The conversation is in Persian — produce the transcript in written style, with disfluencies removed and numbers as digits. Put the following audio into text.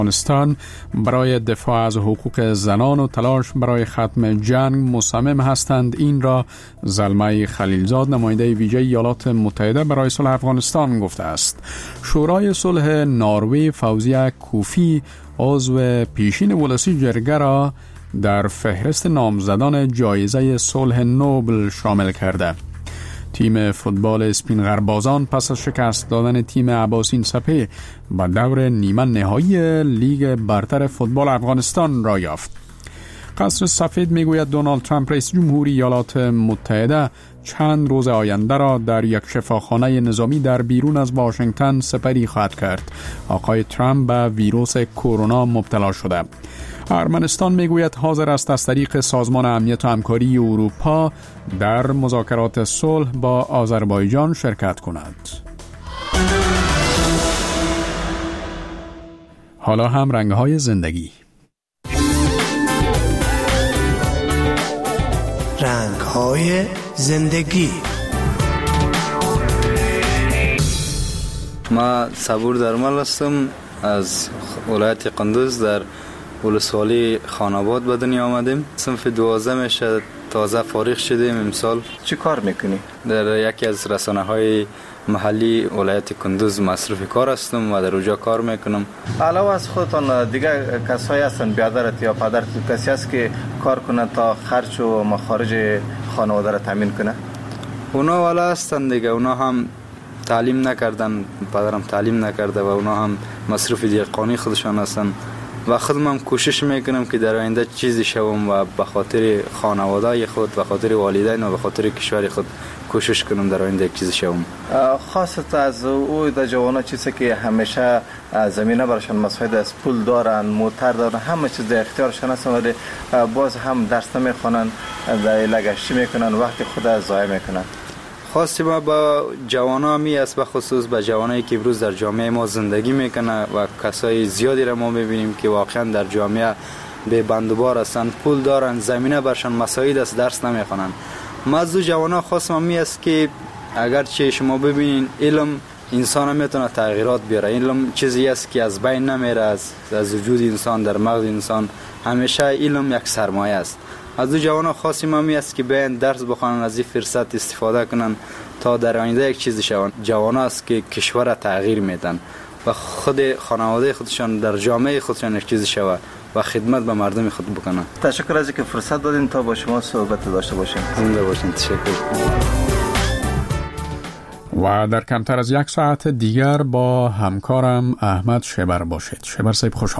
افغانستان برای دفاع از حقوق زنان و تلاش برای ختم جنگ مصمم هستند. این را زلمه خلیلزاد، نماینده ویژه ایالات متحده برای صلح افغانستان، گفته است. شورای صلح نروژ فوزیه کوفی، عضو پیشین ولسی جرگه، را در فهرست نامزدان جایزه صلح نوبل شامل کرده. تیم فوتبال اسپین غربازان پس از شکست دادن تیم عباسین سپه به دور نیمه نهایی لیگ برتر فوتبال افغانستان را یافت. قصر سفید میگوید دونالد ترامپ رئیس جمهوری ایالات متحده چند روز آینده را در یک شفاخانه نظامی در بیرون از واشنگتن سپری خواهد کرد. آقای ترامپ به ویروس کرونا مبتلا شده. ارمنستان میگوید حاضر است از طریق سازمان امنیت و همکاری اروپا در مذاکرات صلح با آذربایجان شرکت کند. حالا هم رنگ‌های زندگی. رنگ‌های زندگی. ما صبور درمل هستم، از ولایت قندوز در ولسوالی خاناباد به دنیا آمدیم. صنف 12 میشه، تازه فارغ شدیم امسال. چی کار میکنی؟ در یکی از رسانه‌های محلی ولایت قندوز مصروف کار هستم و در اونجا کار میکنم. علاوه از خودتان دیگه کسایی هستن برادرت یا پدرت کسی هست که کار کنه تا خرج و مخارج خانواده را تامین کنه؟ اونا والا هستن دیگه، اونا هم تعلیم نکردن، پدرم تعلیم نکرده و اونا هم مصروف دیگرانی خودشان هستن و خودم هم کوشش میکنم که در آینده چیزی شوم و به خاطر خانواده خود، به خاطر والدین و به خاطر کشور خود کوشش کنم در آینده یک چیزی شوم. خاصت از او در جوانا چیزی که همیشه زمینه براشون مساعد است، پول دارن، موتر دارن، همه چیز در اختیارشون هست ولی باز هم درس نمیخونن، در لگشتی میکنن، وقت خود از ضایع میکنن. خاصی ما با جوانا می است، به خصوص با جوانایی که امروز در جامعه ما زندگی میکنه و کسای زیادی را ما میبینیم که واقعا در جامعه به بندوبار هستن، پول دارن، زمینه برشان مساعد است، درس نمیخونن. ما از جوانا خاصم می است که اگر چه شما ببینین علم انسان میتونه تغییرات بیاره. علم چیزی است که از بین نمیره از وجود انسان، در مغز انسان همیشه علم یک سرمایه است. از جوانان خاصی ما می است که بیان درس بخوانن، از این فرصت استفاده کنن تا در آینده یک چیزی شون. جوانان است که کشور را تغییر میدن و خود خانواده خودشان در جامعه خودشان یک چیزی شود و خدمت به مردم خود بکنن. تشکر از اینکه فرصت دادین تا با شما صحبت داشته باشیم. زنده باشین. تشکر. و در کمتر از یک ساعت دیگر با همکارم احمد شبر باشید. شبر صاحب خوش آمد.